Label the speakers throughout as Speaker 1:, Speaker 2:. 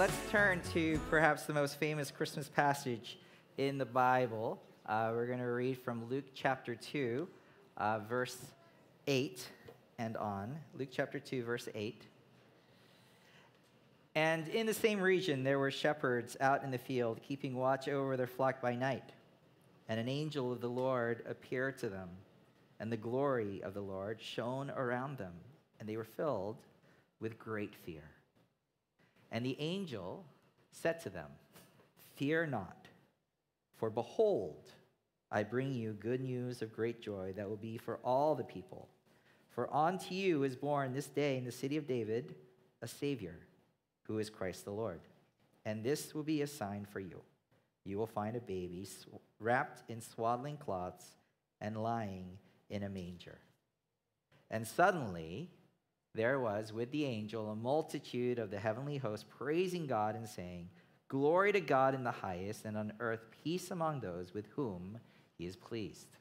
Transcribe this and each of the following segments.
Speaker 1: let's turn to perhaps the most famous Christmas passage in the Bible. We're going to read from Luke chapter 2, verse 8 and on. Luke chapter 2, verse 8. And in the same region there were shepherds out in the field, keeping watch over their flock by night. And an angel of the Lord appeared to them, and the glory of the Lord shone around them, and they were filled with great fear. And the angel said to them, "Fear not, for behold, I bring you good news of great joy that will be for all the people. For unto you is born this day in the city of David a Savior, who is Christ the Lord. And this will be a sign for you. You will find a baby wrapped in swaddling cloths and lying in a manger." And suddenly there was with the angel a multitude of the heavenly host praising God and saying, "Glory to God in the highest, and on earth peace among those with whom he is pleased."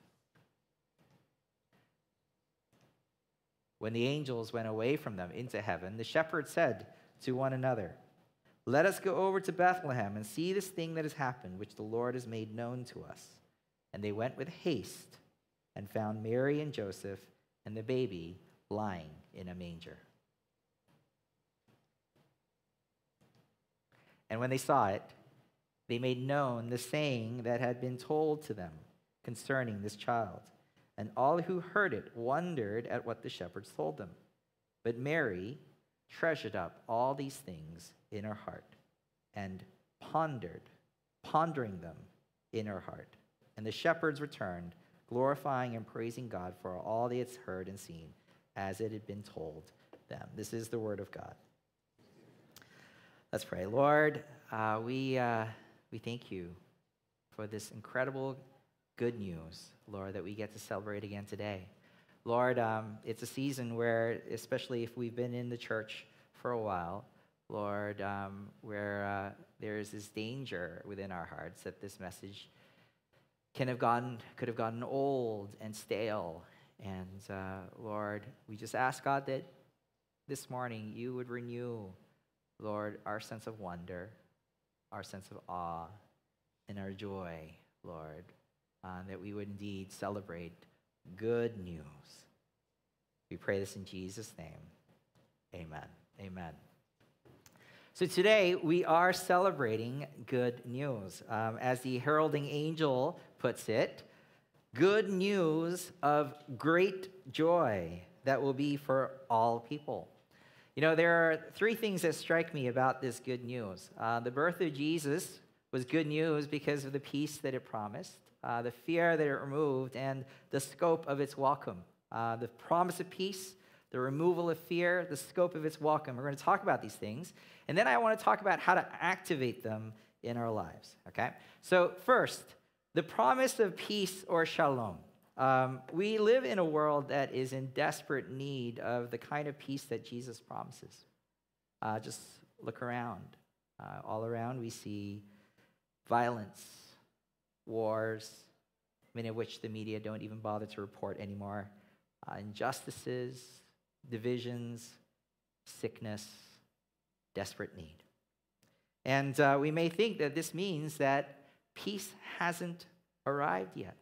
Speaker 1: When the angels went away from them into heaven, the shepherds said to one another, "Let us go over to Bethlehem and see this thing that has happened, which the Lord has made known to us." And they went with haste and found Mary and Joseph and the baby lying in a manger. And when they saw it, they made known the saying that had been told to them concerning this child. And all who heard it wondered at what the shepherds told them. But Mary treasured up all these things in her heart and pondering them in her heart. And the shepherds returned, glorifying and praising God for all they had heard and seen, as it had been told them. This is the word of God. Let's pray. Lord, we thank you for this incredible good news, Lord, that we get to celebrate again today. Lord, it's a season where, especially if we've been in the church for a while, Lord, where there is this danger within our hearts that this message could have gotten old and stale. And Lord, we just ask, God, that this morning you would renew, Lord, our sense of wonder, our sense of awe, and our joy, Lord, that we would indeed celebrate good news. We pray this in Jesus' name. Amen. Amen. So today we are celebrating good news. As the heralding angel puts it, good news of great joy that will be for all people. You know, there are three things that strike me about this good news. The birth of Jesus was good news because of the peace that it promised, the fear that it removed, and the scope of its welcome. The promise of peace, the removal of fear, the scope of its welcome. We're going to talk about these things. And then I want to talk about how to activate them in our lives, okay? So first, the promise of peace or shalom. We live in a world that is in desperate need of the kind of peace that Jesus promises. Just look around. All around we see violence, wars, many of which the media don't even bother to report anymore, injustices, divisions, sickness, desperate need. And we may think that this means that peace hasn't arrived yet.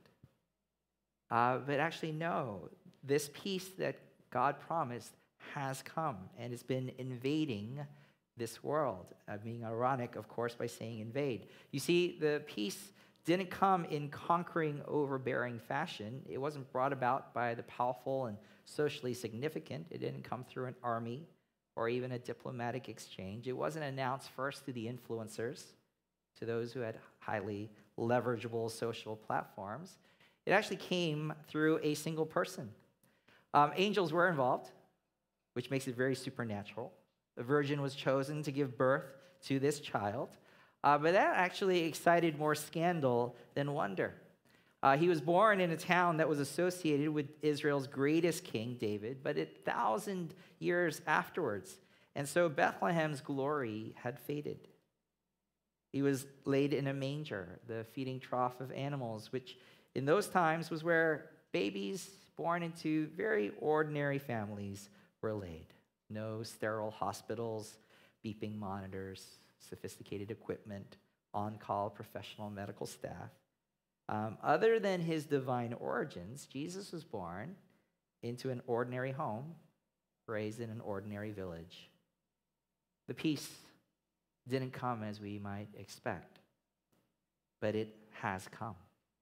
Speaker 1: But actually, no. This peace that God promised has come and it's been invading this world. Being ironic, of course, by saying invade. You see, the peace didn't come in conquering, overbearing fashion. It wasn't brought about by the powerful and socially significant. It didn't come through an army or even a diplomatic exchange. It wasn't announced first to the influencers, to those who had highly leverageable social platforms. It actually came through a single person. Angels were involved, which makes it very supernatural. The virgin was chosen to give birth to this child, but that actually excited more scandal than wonder. He was born in a town that was associated with Israel's greatest king, David, but 1,000 years afterwards. And so Bethlehem's glory had faded. He was laid in a manger, the feeding trough of animals, which in those times was where babies born into very ordinary families were laid. No sterile hospitals, beeping monitors, sophisticated equipment, on-call professional medical staff. Other than his divine origins, Jesus was born into an ordinary home, raised in an ordinary village. The peace didn't come as we might expect, but it has come.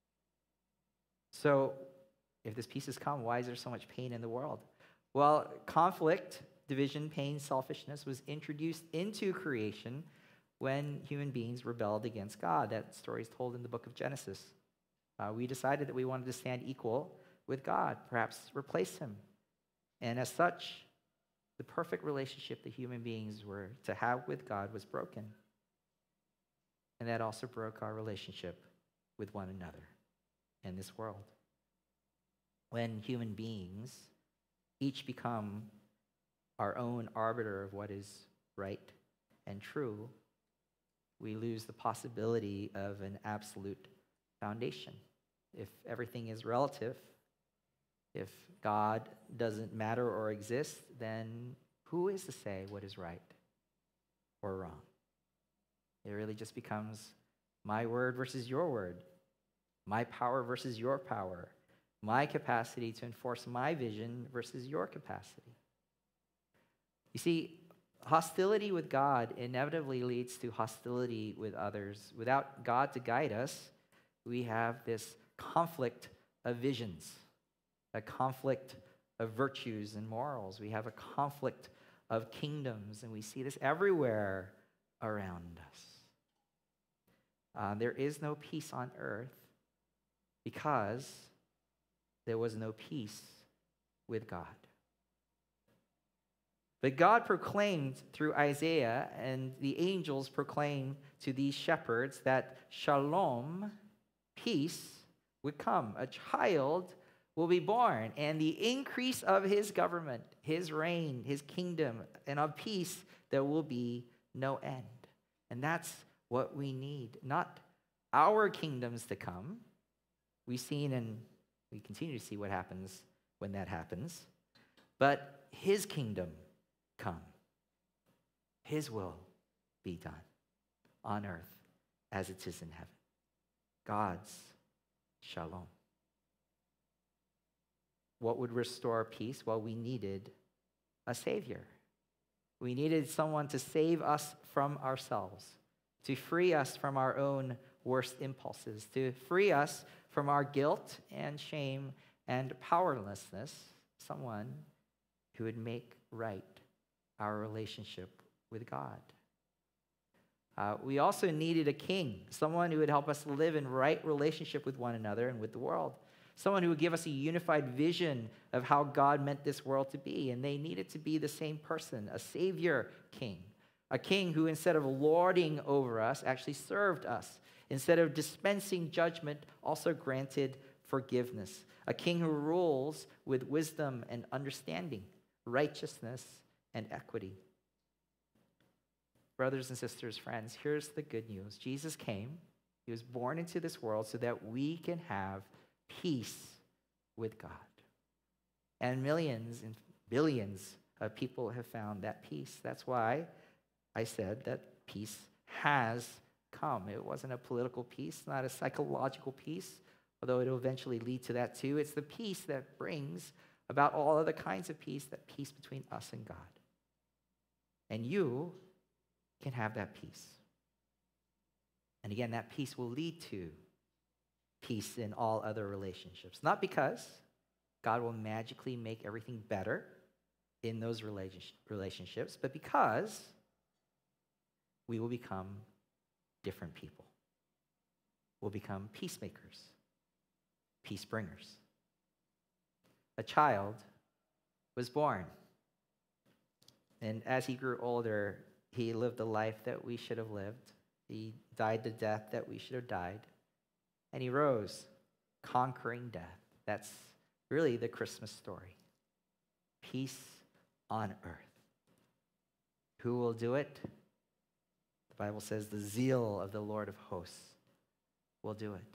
Speaker 1: So, if this peace has come, why is there so much pain in the world? Well, conflict, division, pain, selfishness was introduced into creation when human beings rebelled against God. That story is told in the book of Genesis. We decided that we wanted to stand equal with God, perhaps replace him. And as such, the perfect relationship that human beings were to have with God was broken. And that also broke our relationship with one another in this world. When human beings each become our own arbiter of what is right and true, we lose the possibility of an absolute foundation. If everything is relative, if God doesn't matter or exist, then who is to say what is right or wrong? It really just becomes my word versus your word, my power versus your power, my capacity to enforce my vision versus your capacity. You see, hostility with God inevitably leads to hostility with others. Without God to guide us, we have this conflict of visions, a conflict of virtues and morals. We have a conflict of kingdoms, and we see this everywhere around us. There is no peace on earth because there was no peace with God. But God proclaimed through Isaiah, and the angels proclaimed to these shepherds that shalom, peace, would come. A child will be born, and the increase of his government, his reign, his kingdom, and of peace, there will be no end. And that's what we need. Not our kingdoms to come. We've seen and we continue to see what happens when that happens. But his kingdom come. His will be done on earth as it is in heaven. God's shalom. What would restore peace? Well, we needed a Savior. We needed someone to save us from ourselves, to free us from our own worst impulses, to free us from our guilt and shame and powerlessness, someone who would make right our relationship with God. We also needed a king, someone who would help us live in right relationship with one another and with the world, someone who would give us a unified vision of how God meant this world to be. And they needed to be the same person, a Savior king, a king who, instead of lording over us, actually served us. Instead of dispensing judgment, also granted forgiveness. A king who rules with wisdom and understanding, righteousness and equity. Brothers and sisters, friends, here's the good news. Jesus came. He was born into this world so that we can have peace with God. And millions and billions of people have found that peace. That's why I said that peace has come. It wasn't a political peace, not a psychological peace, although it'll eventually lead to that too. It's the peace that brings about all other kinds of peace, that peace between us and God. And you can have that peace. And again, that peace will lead to peace in all other relationships. Not because God will magically make everything better in those relationships, but because we will become different people. We'll become peacemakers, peace bringers. A child was born. And as he grew older, he lived the life that we should have lived. He died the death that we should have died. And he rose, conquering death. That's really the Christmas story. Peace on earth. Who will do it? The Bible says the zeal of the Lord of hosts will do it.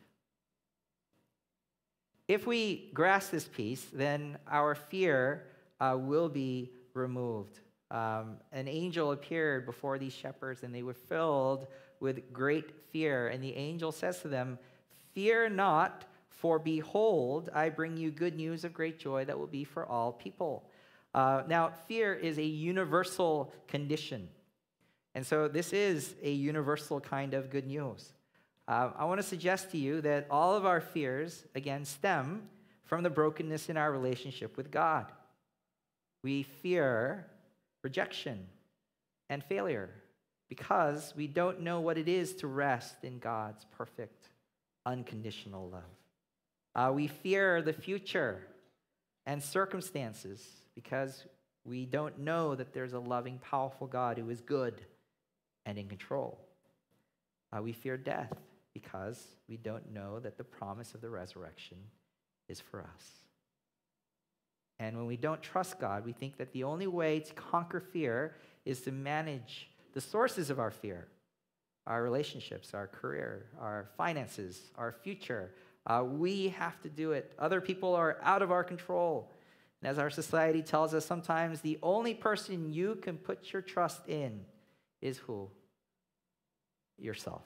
Speaker 1: If we grasp this peace, then our fear will be removed. an angel appeared before these shepherds, and they were filled with great fear. And the angel says to them, "Fear not, for behold, I bring you good news of great joy that will be for all people." Now, fear is a universal condition. And so this is a universal kind of good news. I want to suggest to you that all of our fears, again, stem from the brokenness in our relationship with God. We fear rejection and failure because we don't know what it is to rest in God's perfect, unconditional love. We fear the future and circumstances because we don't know that there's a loving, powerful God who is good and in control. We fear death because we don't know that the promise of the resurrection is for us. And when we don't trust God, we think that the only way to conquer fear is to manage the sources of our fear, our relationships, our career, our finances, our future. We have to do it. Other people are out of our control. And as our society tells us, sometimes the only person you can put your trust in is who? Yourself.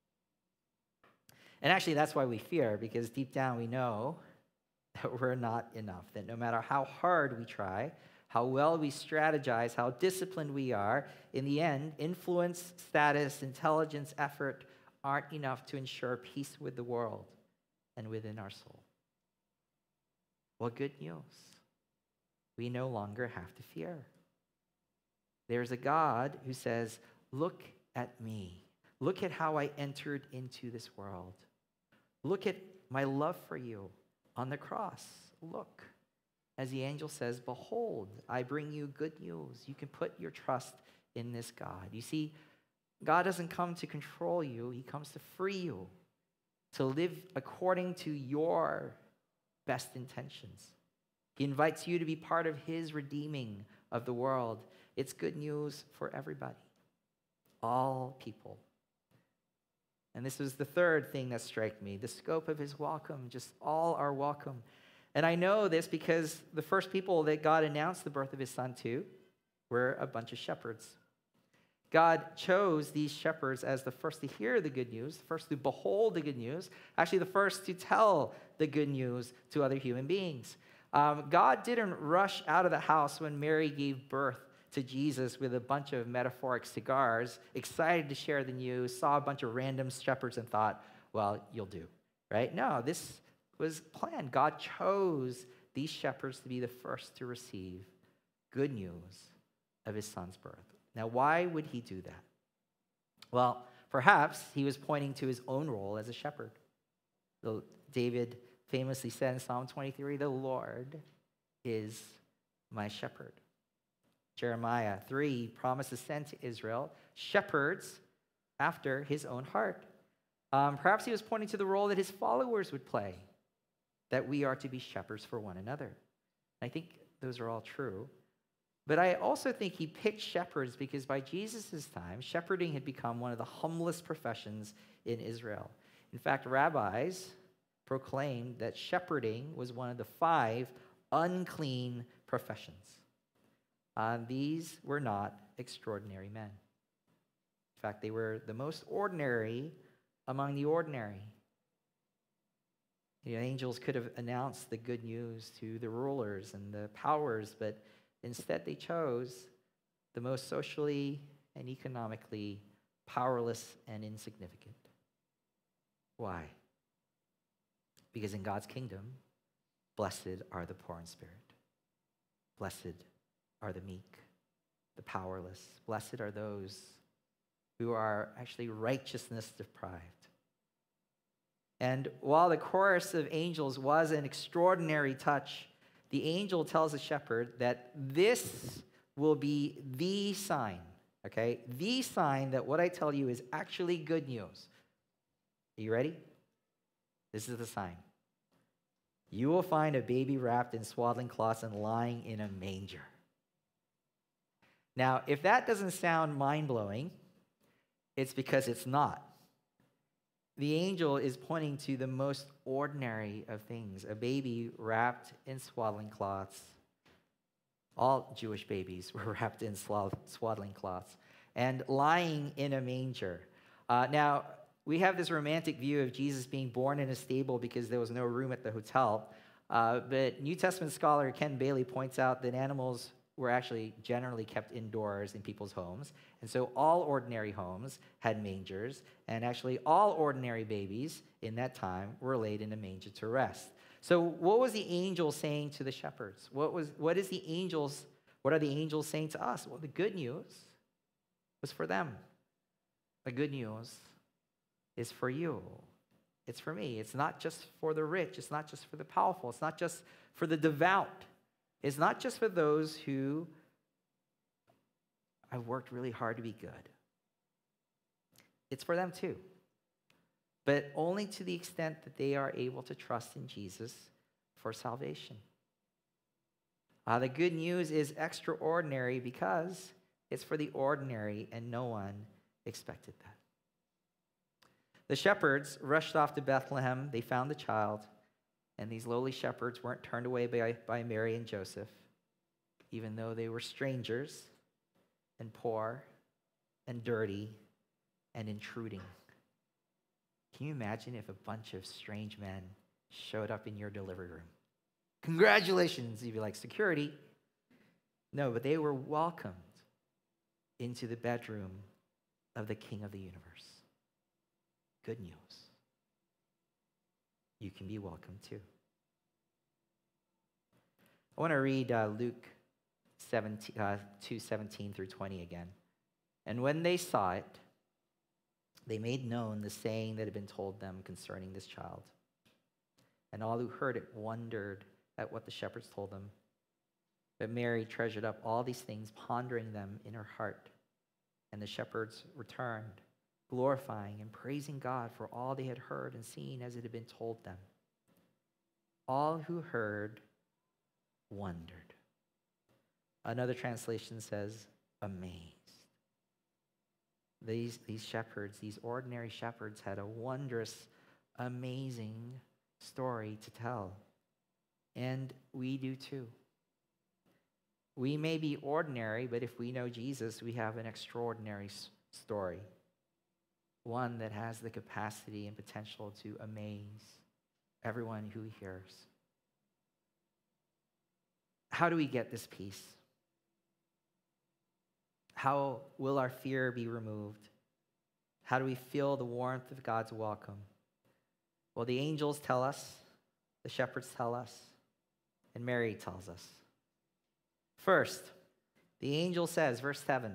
Speaker 1: And actually, that's why we fear, because deep down we know that we're not enough, that no matter how hard we try, how well we strategize, how disciplined we are, in the end, influence, status, intelligence, effort aren't enough to ensure peace with the world and within our soul. Well, good news. We no longer have to fear. There's a God who says, "Look at me. Look at how I entered into this world. Look at my love for you on the cross. Look." As the angel says, "Behold, I bring you good news." You can put your trust in this God. You see, God doesn't come to control you. He comes to free you, to live according to your best intentions. He invites you to be part of his redeeming of the world. It's good news for everybody, all people. And this was the third thing that struck me, the scope of his welcome. Just all are welcome. And I know this because the first people that God announced the birth of his son to were a bunch of shepherds. God chose these shepherds as the first to hear the good news, the first to behold the good news, actually the first to tell the good news to other human beings. God didn't rush out of the house when Mary gave birth to Jesus with a bunch of metaphoric cigars, excited to share the news, saw a bunch of random shepherds and thought, well, you'll do, right? No, this was planned. God chose these shepherds to be the first to receive good news of his son's birth. Now, why would he do that? Well, perhaps he was pointing to his own role as a shepherd. David famously said in Psalm 23, "The Lord is my shepherd." Jeremiah 3 promised to send to Israel shepherds after his own heart. Perhaps he was pointing to the role that his followers would play, that we are to be shepherds for one another. I think those are all true. But I also think he picked shepherds because by Jesus' time, shepherding had become one of the humblest professions in Israel. In fact, rabbis proclaimed that shepherding was one of the 5 unclean professions. These were not extraordinary men. In fact, they were the most ordinary among the ordinary. The angels could have announced the good news to the rulers and the powers, but instead they chose the most socially and economically powerless and insignificant. Why? Because in God's kingdom, blessed are the poor in spirit. Blessed are the meek, the powerless. Blessed are those who are actually righteousness deprived. And while the chorus of angels was an extraordinary touch, the angel tells the shepherd that this will be the sign, okay? The sign that what I tell you is actually good news. Are you ready? This is the sign. You will find a baby wrapped in swaddling cloths and lying in a manger. Now, if that doesn't sound mind-blowing, it's because it's not. The angel is pointing to the most ordinary of things, a baby wrapped in swaddling cloths, All Jewish babies were wrapped in swaddling cloths and lying in a manger. Now, we have this romantic view of Jesus being born in a stable because there was no room at the hotel. But New Testament scholar Ken Bailey points out that animals were actually generally kept indoors in people's homes. And so all ordinary homes had mangers, and actually all ordinary babies in that time were laid in a manger to rest. So what was the angel saying to the shepherds? What are the angels saying to us? Well, the good news was for them. The good news is for you. It's for me. It's not just for the rich. It's not just for the powerful. It's not just for the devout. It's not just for those who have worked really hard to be good. It's for them too. But only to the extent that they are able to trust in Jesus for salvation. The good news is extraordinary because it's for the ordinary, and no one expected that. The shepherds rushed off to Bethlehem. They found the child, and these lowly shepherds weren't turned away by Mary and Joseph, even though they were strangers and poor and dirty and intruding. Can you imagine if a bunch of strange men showed up in your delivery room? Congratulations, you'd be like, security. No, but they were welcomed into the bedroom of the King of the universe. Good news. You can be welcome too. I want to read Luke 2:17 through 20 again. And when they saw it, they made known the saying that had been told them concerning this child. And all who heard it wondered at what the shepherds told them. But Mary treasured up all these things, pondering them in her heart. And the shepherds returned, glorifying and praising God for all they had heard and seen as it had been told them. All who heard wondered. Another translation says, amazed. These shepherds, these ordinary shepherds, had a wondrous, amazing story to tell. And we do too. We may be ordinary, but if we know Jesus, we have an extraordinary story. One that has the capacity and potential to amaze everyone who hears. How do we get this peace? How will our fear be removed? How do we feel the warmth of God's welcome? Well, the angels tell us, the shepherds tell us, and Mary tells us. First, the angel says, verse 10,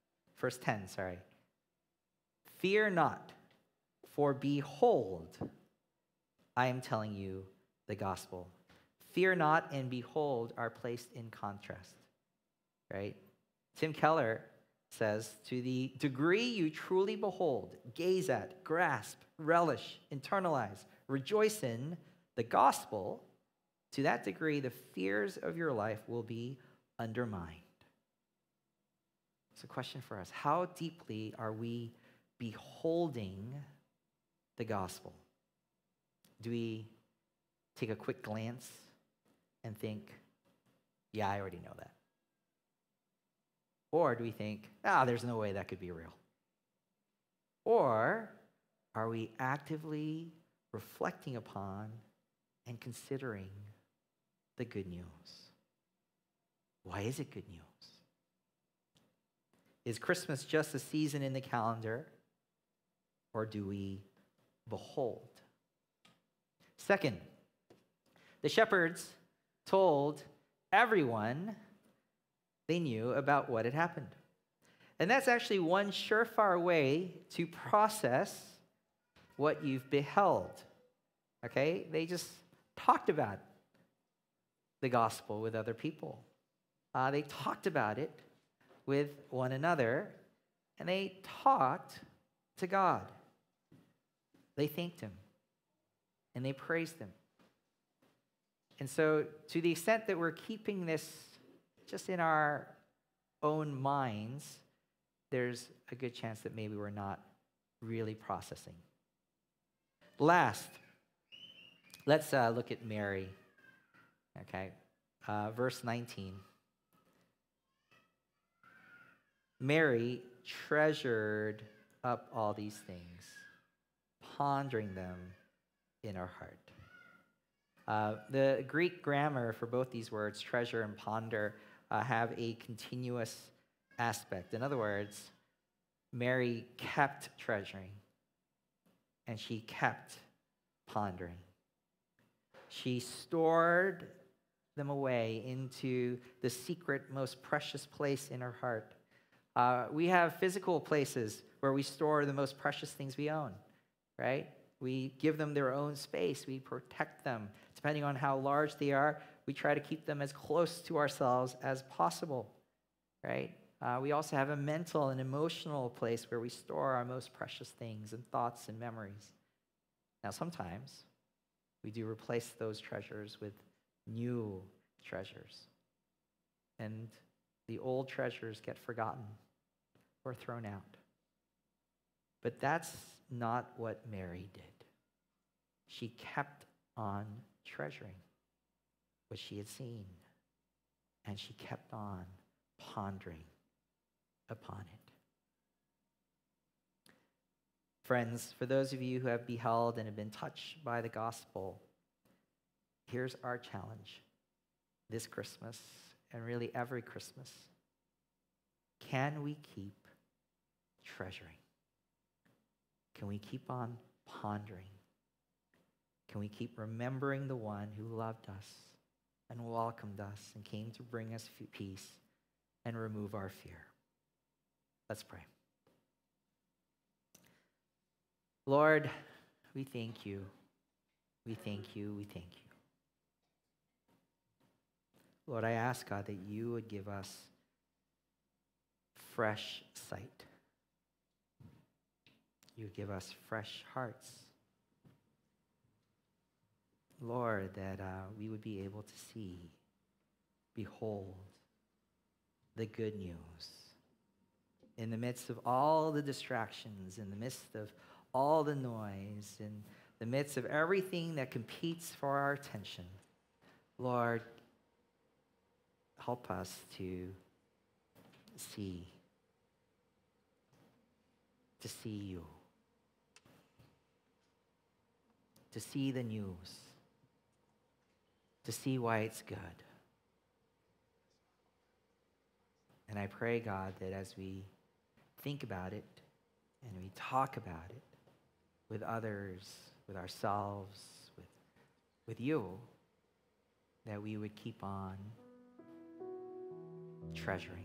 Speaker 1: fear not, for behold, I am telling you the gospel. Fear not and behold are placed in contrast, right? Tim Keller says, to the degree you truly behold, gaze at, grasp, relish, internalize, rejoice in the gospel, to that degree the fears of your life will be undermined. It's a question for us. How deeply are we beholding the gospel? Do we take a quick glance and think, yeah, I already know that? Or do we think, there's no way that could be real? Or are we actively reflecting upon and considering the good news? Why is it good news? Is Christmas just a season in the calendar, or do we behold? Second, the shepherds told everyone they knew about what had happened. And that's actually one surefire way to process what you've beheld. Okay? They just talked about the gospel with other people. They talked about it with one another, and they talked to God. They thanked him, and they praised him. And so, to the extent that we're keeping this just in our own minds, there's a good chance that maybe we're not really processing. Last, let's look at Mary. Okay, verse 19. Mary treasured up all these things, pondering them in her heart. The Greek grammar for both these words, treasure and ponder, have a continuous aspect. In other words, Mary kept treasuring and she kept pondering. She stored them away into the secret, most precious place in her heart. We have physical places where we store the most precious things we own, right? We give them their own space. We protect them. Depending on how large they are, we try to keep them as close to ourselves as possible, right? We also have a mental and emotional place where we store our most precious things and thoughts and memories. Now, sometimes we do replace those treasures with new treasures. And the old treasures get forgotten or thrown out. But that's not what Mary did. She kept on treasuring what she had seen, and she kept on pondering upon it. Friends, for those of you who have beheld and have been touched by the gospel, here's our challenge this Christmas, and really every Christmas. Can we keep treasuring? Can we keep on pondering? Can we keep remembering the one who loved us and welcomed us and came to bring us peace and remove our fear? Let's pray. Lord, we thank you. We thank you. We thank you. Lord, I ask, God, that you would give us fresh sight. You would give us fresh hearts. Lord, that we would be able to see, behold, the good news. In the midst of all the distractions, in the midst of all the noise, in the midst of everything that competes for our attention, Lord, help us to see you, to see the news, to see why it's good. And I pray, God, that as we think about it and we talk about it with others, with ourselves, with you, that we would keep on treasuring.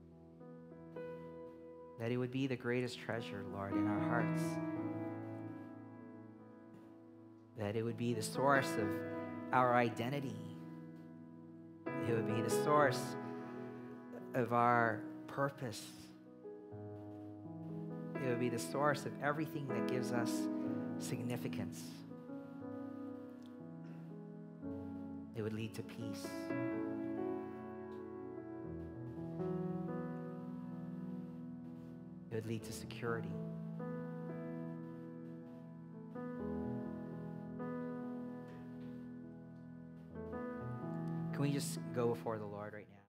Speaker 1: That it would be the greatest treasure, Lord, in our hearts. That it would be the source of our identity. It would be the source of our purpose. It would be the source of everything that gives us significance. It would lead to peace. It would lead to security. Can we just go before the Lord right now?